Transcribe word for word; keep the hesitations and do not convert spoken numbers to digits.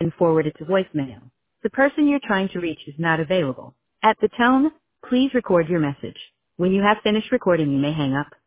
been forwarded to voicemail. The person you're trying to reach is not available. At the tone, please record your message. When you have finished recording, you may hang up.